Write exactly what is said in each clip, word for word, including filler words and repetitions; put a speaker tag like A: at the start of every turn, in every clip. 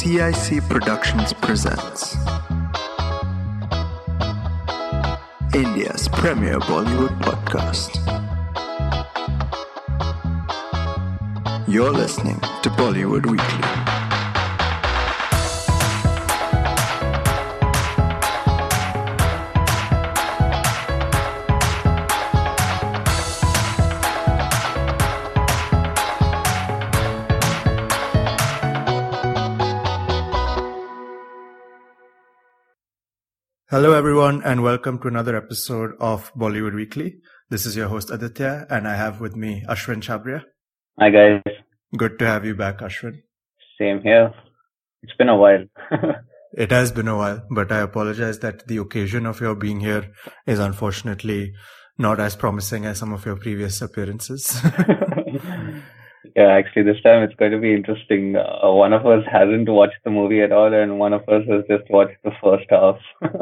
A: T I C Productions presents India's premier Bollywood podcast. You're listening to Bollywood Weekly. Hello everyone and welcome to another episode of Bollywood Weekly. This is your host Aditya and I have with me Ashwin Chabria.
B: Hi guys.
A: Good to have you back, Ashwin.
B: Same here. It's been a while.
A: It has been a while, but I apologize that the occasion of your being here is unfortunately not as promising as some of your previous appearances.
B: Yeah, actually this time it's going to be interesting. Uh, one of us hasn't watched the movie at all and one of us has just watched the first half.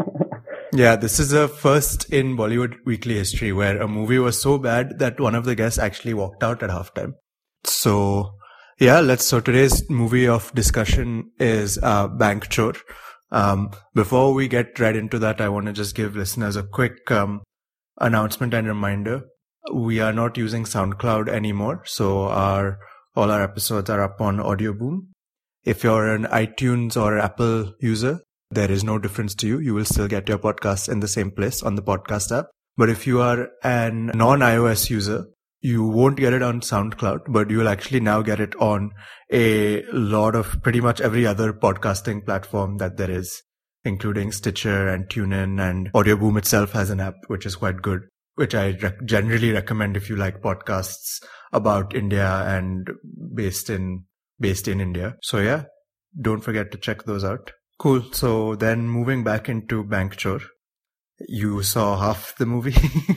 A: Yeah, this is a first in Bollywood Weekly history where a movie was so bad that one of the guests actually walked out at halftime. So, yeah, let's, so today's movie of discussion is uh, Bank Chor. Um, before we get right into that, I want to just give listeners a quick um, announcement and reminder. We are not using SoundCloud anymore, so our all our episodes are up on Audioboom. If you're an iTunes or Apple user, there is no difference to you. You will still get your podcasts in the same place on the podcast app. But if you are an non-iOS user, you won't get it on SoundCloud, but you will actually now get it on a lot of pretty much every other podcasting platform that there is, including Stitcher and TuneIn, and Audioboom itself has an app which is quite good, which I rec- generally recommend if you like podcasts about India and based in based in India. So yeah, don't forget to check those out. Cool. So then moving back into Bank Chor, you saw half the movie.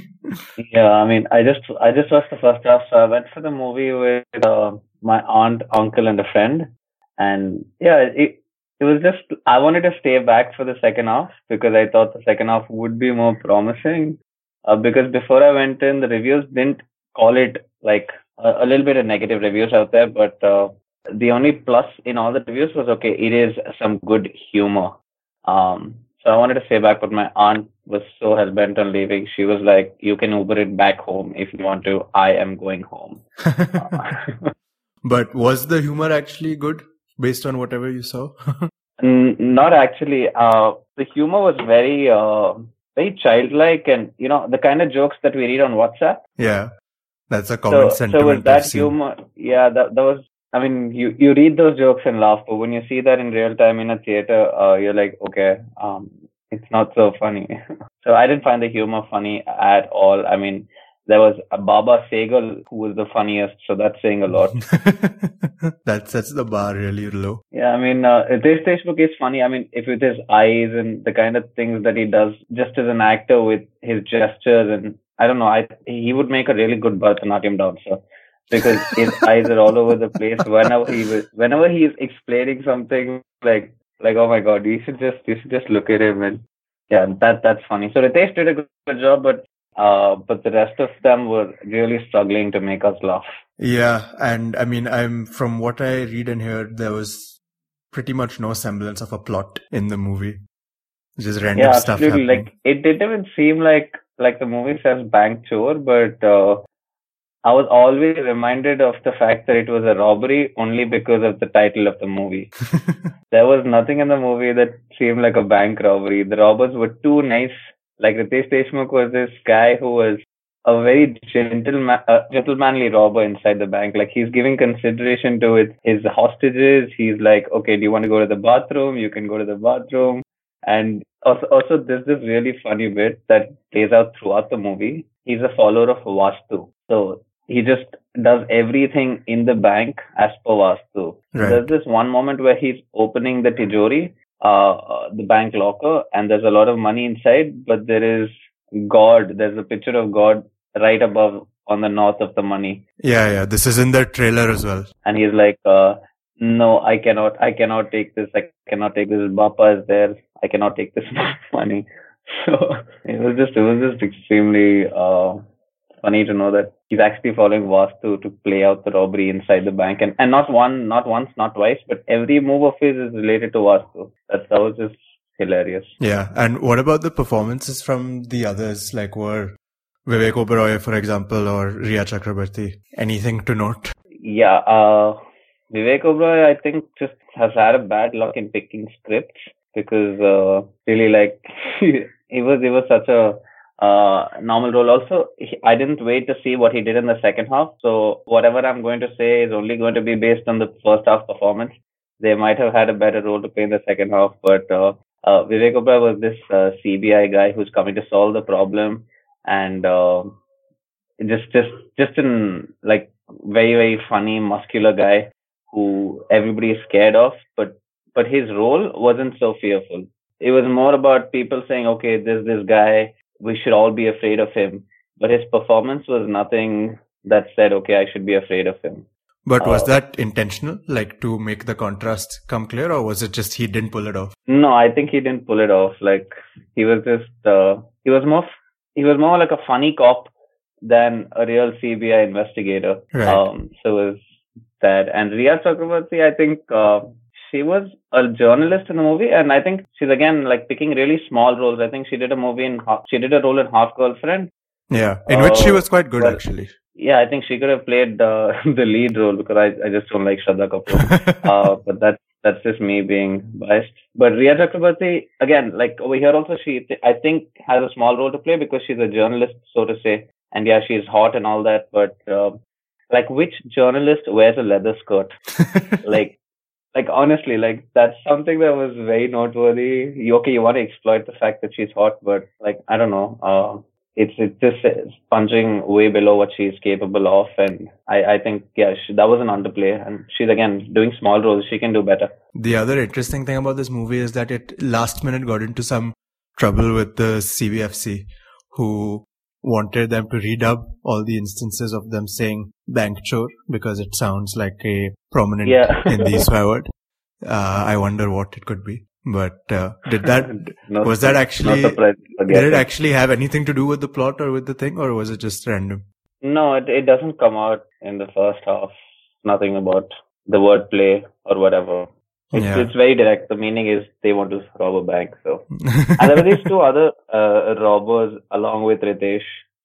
B: Yeah, I mean, I just I just watched the first half, so I went for the movie with uh, my aunt, uncle, and a friend, and yeah, it it was just I wanted to stay back for the second half because I thought the second half would be more promising. Uh, because before I went in, the reviews didn't call it like a, a little bit of negative reviews out there, but uh, the only plus in all the reviews was okay, it is some good humor. Um, so I wanted to stay back, but my aunt was so hell bent on leaving. She was like, "You can Uber it back home if you want to. I am going home." uh,
A: But was the humor actually good based on whatever you saw?
B: n- not actually. Uh, the humor was very. Uh, very childlike and, you know, the kind of jokes that we read on WhatsApp.
A: Yeah, that's a common
B: so,
A: sentiment.
B: So with that
A: I've seen.
B: humor, yeah, that, that was, I mean, you, you read those jokes and laugh, but when you see that in real time in a theater, uh, you're like, okay, um, it's not so funny. So I didn't find the humor funny at all. I mean, there was a Baba Segal who was the funniest, so that's saying a lot.
A: That sets the bar really low.
B: Yeah, I mean, uh, Ritesh Deshmukh is funny. I mean, if with his eyes and the kind of things that he does just as an actor with his gestures, and I don't know, I he would make a really good Bharatanatyam dancer because his eyes are all over the place. Whenever he was, whenever he is explaining something, like like oh my god, you should just you should just look at him and yeah, that that's funny. So Ritesh did a good, good job, but. Uh, but the rest of them were really struggling to make us laugh.
A: Yeah, and I mean, I'm from what I read and hear, there was pretty much no semblance of a plot in the movie. Just random
B: yeah,
A: stuff
B: absolutely.
A: happening.
B: Like it didn't even seem like like the movie says Bank Chor, but uh, I was always reminded of the fact that it was a robbery only because of the title of the movie. There was nothing in the movie that seemed like a bank robbery. The robbers were too nice. Like Ritesh Deshmukh was this guy who was a very gentleman, uh, gentlemanly robber inside the bank. Like he's giving consideration to it, his hostages. He's like, okay, do you want to go to the bathroom? You can go to the bathroom. And also, also there's this really funny bit that plays out throughout the movie. He's a follower of Vastu. So he just does everything in the bank as per Vastu.
A: Right.
B: There's this one moment where he's opening the Tijori. Uh, the bank locker, and there's a lot of money inside, but there is God. There's a picture of God right above on the north of the money.
A: Yeah, yeah. This is in the trailer as well.
B: And he's like, uh, no, I cannot, I cannot take this. I cannot take this. Bappa is there. I cannot take this money. So it was just, it was just extremely, uh, funny to know that he's actually following Vastu to play out the robbery inside the bank, and, and not one, not once, not twice, but every move of his is related to Vastu. That that was just hilarious.
A: Yeah, and what about the performances from the others? Like were Vivek Oberoi, for example, or Rhea Chakrabarti? Anything to note?
B: Yeah, uh, Vivek Oberoi, I think, just has had a bad luck in picking scripts because uh, really, like, he was he was such a uh, normal role. Also, he, I didn't wait to see what he did in the second half. So whatever I'm going to say is only going to be based on the first half performance. They might have had a better role to play in the second half, but uh, uh, Vivek Oberoi was this uh, C B I guy who's coming to solve the problem, and uh, just just just in like very very funny muscular guy who everybody is scared of, but but his role wasn't so fearful. It was more about people saying, okay, there's this guy, we should all be afraid of him. But his performance was nothing that said, okay, I should be afraid of him.
A: But was uh, that intentional, like to make the contrast come clear, or was it just he didn't pull it off?
B: No, I think he didn't pull it off. Like he was just, uh, he was more, he was more like a funny cop than a real C B I investigator.
A: Right.
B: Um, so it was that. And Rhea Chakrabarti, I think uh, she was a journalist in the movie, and I think she's again like picking really small roles. I think she did a movie in she did a role in Half Girlfriend.
A: Yeah, in uh, which she was quite good,
B: but,
A: actually.
B: Yeah, I think she could have played uh, the lead role because I, I just don't like Shraddha Kapoor. uh, but that's that's just me being biased. But Rhea Chakrabarti, again, like over here also, she I think has a small role to play because she's a journalist, so to say. And yeah, she's hot and all that, but uh, like, which journalist wears a leather skirt? like, like honestly, like that's something that was very noteworthy. You, okay, you want to exploit the fact that she's hot, but like, I don't know, uh, it's it's just it's punching way below what she's capable of, and I I think yeah, she, that was an underplay, and she's again doing small roles. She can do better.
A: The other interesting thing about this movie is that it last minute got into some trouble with the C B F C, who wanted them to redub all the instances of them saying bank chore because it sounds like a prominent
B: yeah.
A: Hindi swear word. Uh, I wonder what it could be. But uh, did that
B: no,
A: was that actually did it actually have anything to do with the plot or with the thing, or was it just random?
B: No, it it doesn't come out in the first half. Nothing about the wordplay or whatever. It's, yeah. it's very direct. The meaning is they want to rob a bank. So, and there were these two other uh, robbers along with Ritesh.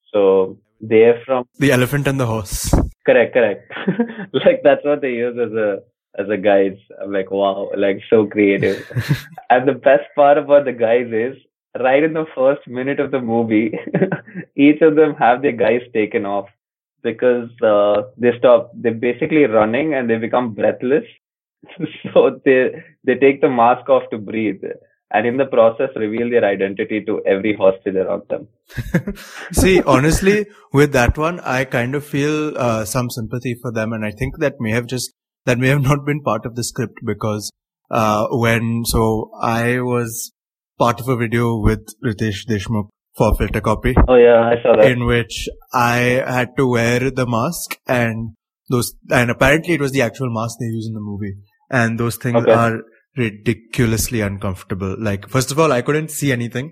B: So they're from
A: the elephant and the horse.
B: Correct, correct. Like that's what they use as a as a guide. I'm like, wow, like so creative. And the best part about the guys is right in the first minute of the movie, each of them have their guys taken off because uh, they stop. They're basically running and they become breathless. So they they take the mask off to breathe, and in the process reveal their identity to every hostage around them.
A: See, honestly, with that one, I kind of feel uh, some sympathy for them, and I think that may have just that may have not been part of the script because uh, when so I was part of a video with Ritesh Deshmukh for Filter Copy.
B: Oh yeah, I saw that.
A: In which I had to wear the mask, and those and apparently it was the actual mask they use in the movie. And those things okay. are ridiculously uncomfortable. Like, first of all, I couldn't see anything.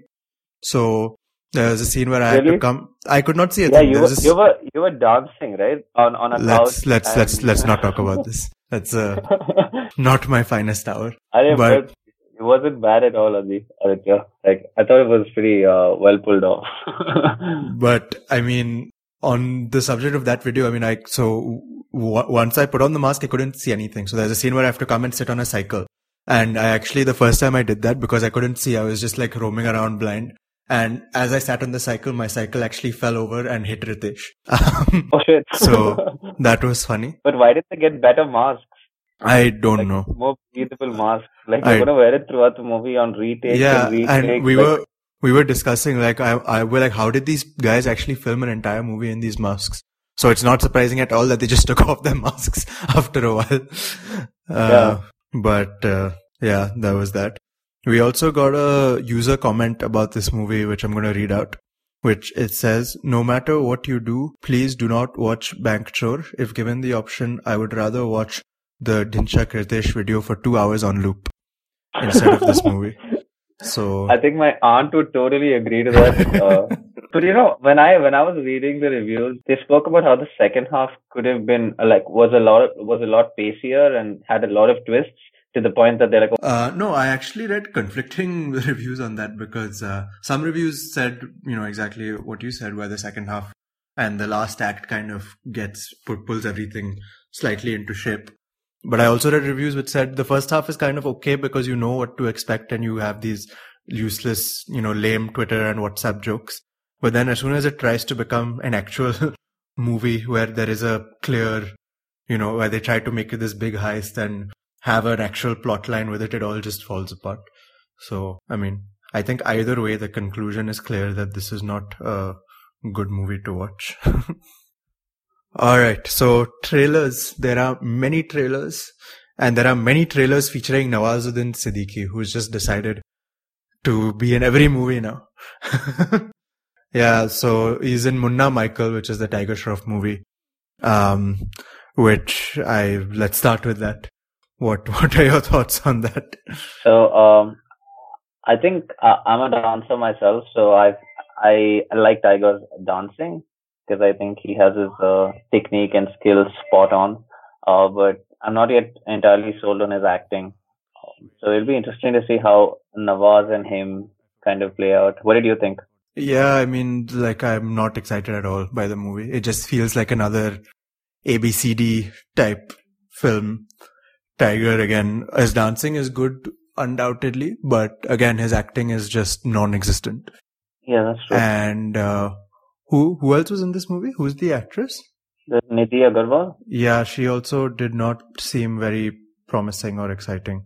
A: So there was a scene where I really? had to come. I could not see a
B: yeah,
A: thing.
B: You were, you were you were dancing, right? On on a
A: let's,
B: couch.
A: Let's and... let's let's not talk about this. That's uh, not my finest hour.
B: I
A: but
B: it wasn't bad at all, Aditya. Like I thought it was pretty uh, well pulled off.
A: But I mean, on the subject of that video, I mean, I so. Once I put on the mask, I couldn't see anything. So there's a scene where I have to come and sit on a cycle. And I actually, the first time I did that, because I couldn't see, I was just like roaming around blind. And as I sat on the cycle, my cycle actually fell over and hit Ritesh. Um,
B: oh shit.
A: So that was funny.
B: But why did they get better masks?
A: I don't
B: like,
A: know.
B: More breathable masks. Like they're going to wear it throughout the movie on retake
A: yeah,
B: and retake.
A: And we
B: like,
A: were, we were discussing, like, I, I were like, how did these guys actually film an entire movie in these masks? So it's not surprising at all that they just took off their masks after a while. Uh,
B: yeah.
A: But, uh, yeah, that was that. We also got a user comment about this movie, which I'm going to read out, which it says, no matter what you do, please do not watch Bank Chore. If given the option, I would rather watch the Dinshak Ritesh video for two hours on loop instead of this movie. So
B: I think my aunt would totally agree to that. Uh, But you know, when I when I was reading the reviews, they spoke about how the second half could have been uh, like was a lot was a lot pacier and had a lot of twists to the point that they're like, oh.
A: Uh, no, I actually read conflicting reviews on that because uh, some reviews said, you know, exactly what you said, where the second half and the last act kind of gets pulls everything slightly into shape. But I also read reviews which said the first half is kind of okay because you know what to expect and you have these useless, you know, lame Twitter and WhatsApp jokes. But then as soon as it tries to become an actual movie where there is a clear, you know, where they try to make it this big heist and have an actual plot line with it, it all just falls apart. So, I mean, I think either way, the conclusion is clear that this is not a good movie to watch. All right. So trailers, there are many trailers and there are many trailers featuring Nawazuddin Siddiqui, who's just decided to be in every movie now. Yeah. So he's in Munna Michael, which is the Tiger Shroff movie. Um, which I, let's start with that. What, what are your thoughts on that?
B: So, um, I think uh, I'm a dancer myself. So I, I like Tiger's dancing, because I think he has his uh, technique and skills spot on. Uh, but I'm not yet entirely sold on his acting. Um, so it'll be interesting to see how Nawaz and him kind of play out. What did you think?
A: Yeah, I mean, like, I'm not excited at all by the movie. It just feels like another A B C D type film. Tiger, again, his dancing is good, undoubtedly, but again, his acting is just non-existent.
B: Yeah, that's true.
A: And, uh, Who who else was in this movie? Who's the actress?
B: The Nidhi Agarwal.
A: Yeah, she also did not seem very promising or exciting.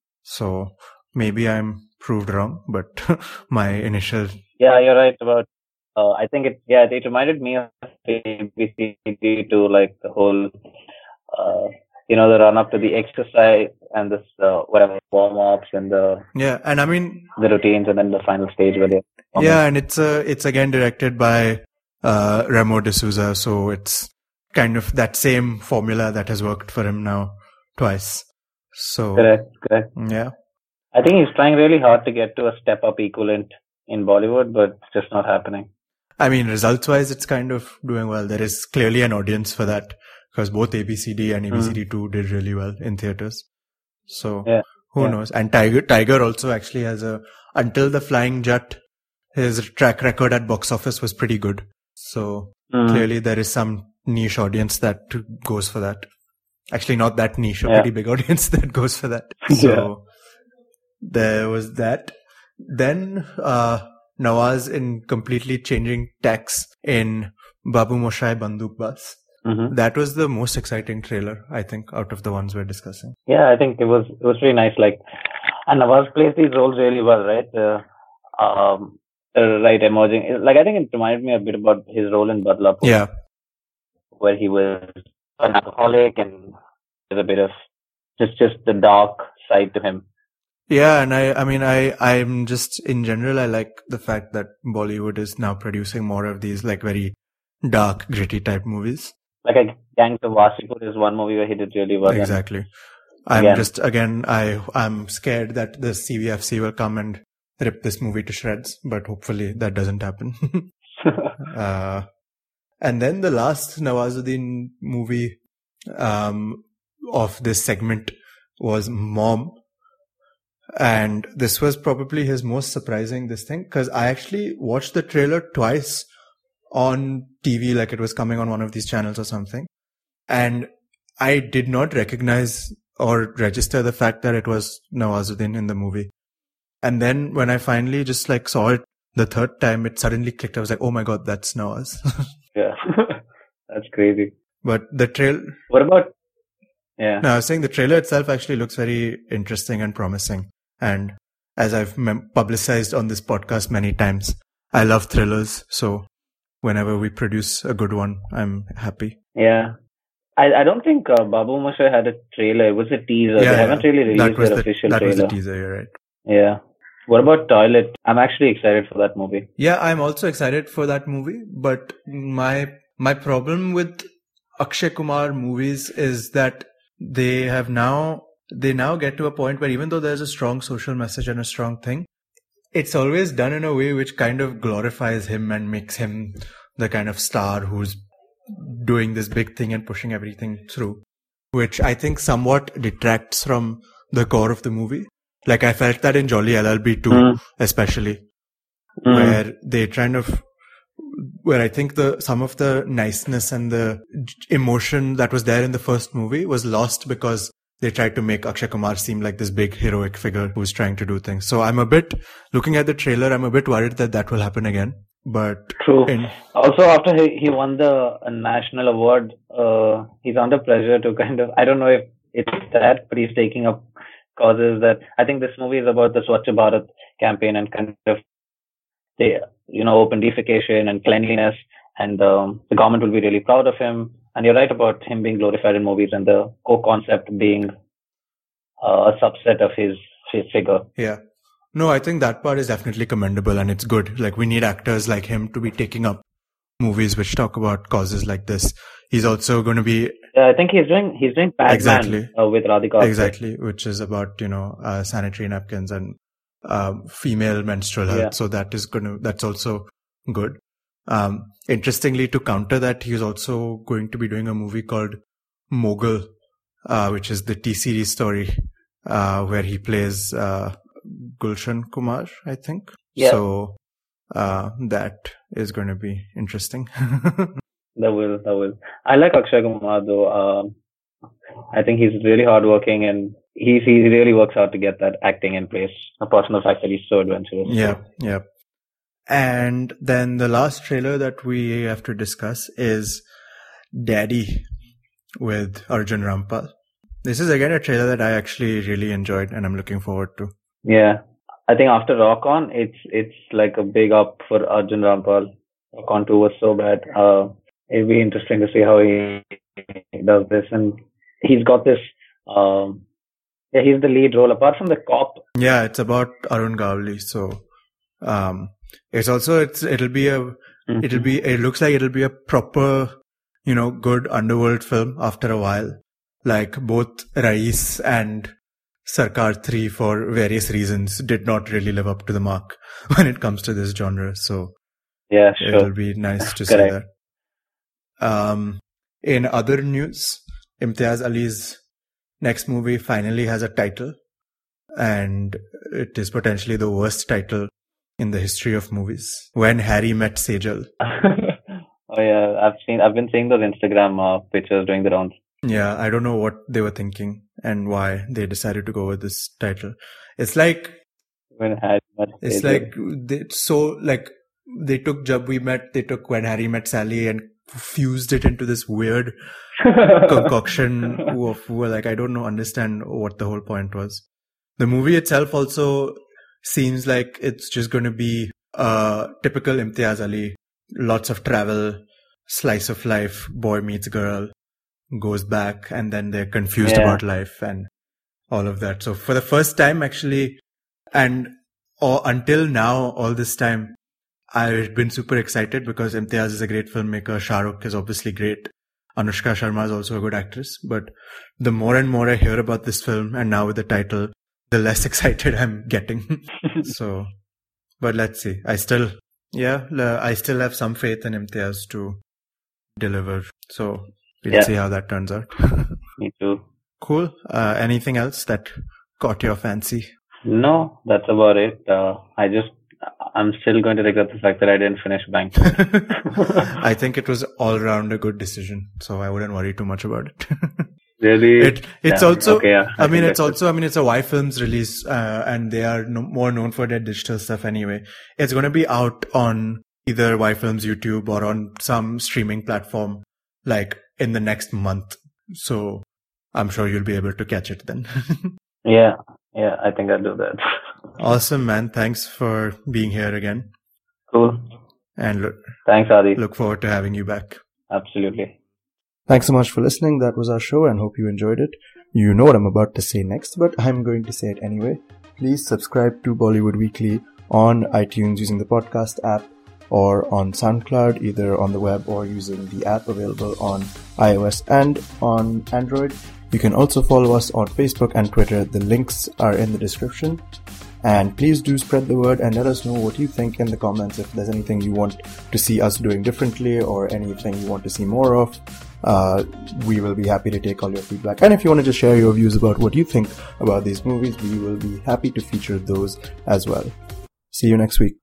A: So maybe I'm proved wrong, but my initial...
B: Yeah, you're right about... Uh, I think it, yeah, it reminded me of A B C D to like the whole, uh, you know, the run up to the exercise and this, uh, whatever, warm-ups and the...
A: Yeah, and I mean...
B: The routines and then the final stage where they...
A: Yeah, and it's uh, it's again directed by uh, Remo D'Souza, so it's kind of that same formula that has worked for him now twice. So
B: correct, correct.
A: Yeah,
B: I think he's trying really hard to get to a step up equivalent in Bollywood, but it's just not happening.
A: I mean, results wise, it's kind of doing well. There is clearly an audience for that because both A B C D and A B C D two mm. did really well in theaters. So
B: yeah,
A: who
B: yeah.
A: knows? And Tiger Tiger also actually has a Until the Flying Jet. His track record at box office was pretty good. So mm. clearly there is some niche audience that goes for that. Actually, not that niche, a yeah. pretty big audience that goes for that. So yeah. there was that. Then uh, Nawaz in completely changing tacks in Babu Moshai Banduk Bas. Mm-hmm. That was the most exciting trailer, I think, out of the ones we're discussing.
B: Yeah, I think it was it was really nice. Like, and Nawaz plays these roles really well, right? Uh, um, Uh, right, emerging. Like, I think it reminded me a bit about his role in Badlapur.
A: Yeah.
B: Where he was an alcoholic and there's a bit of just, just the dark side to him.
A: Yeah, and I, I mean, I, I'm just, in general, I like the fact that Bollywood is now producing more of these, like, very dark, gritty type movies.
B: Like, a Gangs of Wasipur is one movie where he did really well.
A: Exactly. I'm again. just, again, I, I'm scared that the C V F C will come and rip this movie to shreds, but hopefully that doesn't happen. uh, and then the last Nawazuddin movie um, of this segment was Mom. And this was probably his most surprising this thing, because I actually watched the trailer twice on T V, like it was coming on one of these channels or something. And I did not recognize or register the fact that it was Nawazuddin in the movie. And then when I finally just like saw it the third time, it suddenly clicked. I was like, oh my God, that's Nawaz.
B: Yeah. That's crazy.
A: But the trail.
B: What about, yeah.
A: No, I was saying the trailer itself actually looks very interesting and promising. And as I've mem- publicized on this podcast many times, I love thrillers. So whenever we produce a good one, I'm happy.
B: Yeah. I, I don't think uh, Babu Moshai had a trailer. It was a teaser.
A: Yeah,
B: they haven't really released their
A: the,
B: official
A: that
B: trailer.
A: That was the teaser, you're right.
B: Yeah. What about Toilet? I'm actually excited for that movie.
A: Yeah, I'm also excited for that movie. But my my problem with Akshay Kumar movies is that they have now, they now get to a point where even though there's a strong social message and a strong thing, it's always done in a way which kind of glorifies him and makes him the kind of star who's doing this big thing and pushing everything through, which I think somewhat detracts from the core of the movie. Like I felt that in Jolly L L B too, mm. especially, mm. where they kind of, where I think the some of the niceness and the emotion that was there in the first movie was lost because they tried to make Akshay Kumar seem like this big heroic figure who's trying to do things. So I'm a bit, looking at the trailer, I'm a bit worried that that will happen again. But
B: true. In, also, after he, he won the uh, national award, uh, he's under pressure to kind of, I don't know if it's that, but he's taking up causes that, I think this movie is about the Swachh Bharat campaign and kind of, they, you know, open defecation and cleanliness, and um, the government will be really proud of him. And you're right about him being glorified in movies and the core concept being uh, a subset of his, his figure.
A: Yeah. No, I think that part is definitely commendable and it's good. Like, we need actors like him to be taking up movies which talk about causes like this. He's also going to be...
B: Yeah, I think he's doing, he's doing Batman
A: exactly.
B: uh, with Radhika.
A: Exactly, which is about, you know, uh, sanitary napkins and uh, female menstrual health. Yeah. So that is going to, that's also good. Um, interestingly, to counter that, he's also going to be doing a movie called Mughal, uh, which is the T-series story, uh, where he plays... Uh, Gulshan Kumar, I think.
B: Yeah.
A: So uh, that is going to be interesting.
B: That will, that will. I like Akshay Kumar though. Um, I think he's really hardworking and he he really works hard to get that acting in place. Apart from the fact that he's so adventurous.
A: Yeah, yeah. And then the last trailer that we have to discuss is Daddy with Arjun Rampal. This is again a trailer that I actually really enjoyed and I'm looking forward to.
B: Yeah, I think after Rock On, it's it's like a big up for Arjun Rampal. Rock On two was so bad. Uh, it'll be interesting to see how he does this. And he's got this, um, yeah, he's the lead role apart from the cop.
A: Yeah, it's about Arun Gawli. So, um, it's also, it's, it'll be a, mm-hmm. it'll be, it looks like it'll be a proper, you know, good underworld film after a while. Like both Rais and Sarkar three, for various reasons, did not really live up to the mark when it comes to this genre. So
B: yeah, sure.
A: It'll be nice to see that. Um, in other news, Imtiaz Ali's next movie finally has a title, and it is potentially the worst title in the history of movies. When Harry Met Sejal.
B: Oh yeah, I've seen, I've been seeing those Instagram uh, pictures doing the rounds.
A: Yeah, I don't know what they were thinking and why they decided to go with this title. It's like,
B: when Harry met
A: it's like, they, so like, they took Jab We Met, they took When Harry Met Sally and fused it into this weird concoction of, like, I don't know, understand what the whole point was. The movie itself also seems like it's just going to be a typical Imtiaz Ali, lots of travel, slice of life, boy meets girl, goes back, and then they're confused yeah. about life and all of that. So for the first time actually, and or until now, all this time, I've been super excited because Imtiaz is a great filmmaker. Shah Rukh is obviously great. Anushka Sharma is also a good actress. But the more and more I hear about this film, and now with the title, the less excited I'm getting. So, but let's see. I still, yeah, I still have some faith in Imtiaz to deliver. So we'll yeah. see how that turns out.
B: Me too.
A: Cool. Uh, anything else that caught your fancy?
B: No, that's about it. Uh, I just, I'm still going to regret the fact that I didn't finish Bank.
A: I think it was all round a good decision, so I wouldn't worry too much about it.
B: Really?
A: It, it's
B: yeah.
A: also,
B: okay, yeah. I,
A: I mean, it's also, I mean, it's a Y Films release, uh, and they are no, more known for their digital stuff anyway. It's going to be out on either Y Films YouTube or on some streaming platform, like in the next month. So I'm sure you'll be able to catch it then.
B: Yeah. Yeah. I think I'll do that.
A: Awesome, man. Thanks for being here again.
B: Cool.
A: And look,
B: thanks, Adi.
A: Look forward to having you back.
B: Absolutely.
A: Thanks so much for listening. That was our show and hope you enjoyed it. You know what I'm about to say next, but I'm going to say it anyway. Please subscribe to Bollywood Weekly on iTunes using the podcast app or on SoundCloud, either on the web or using the app available on iOS and on Android. You can also follow us on Facebook and Twitter. The links are in the description. And please do spread the word and let us know what you think in the comments. If there's anything you want to see us doing differently or anything you want to see more of, uh, we will be happy to take all your feedback. And if you want to just share your views about what you think about these movies, we will be happy to feature those as well. See you next week.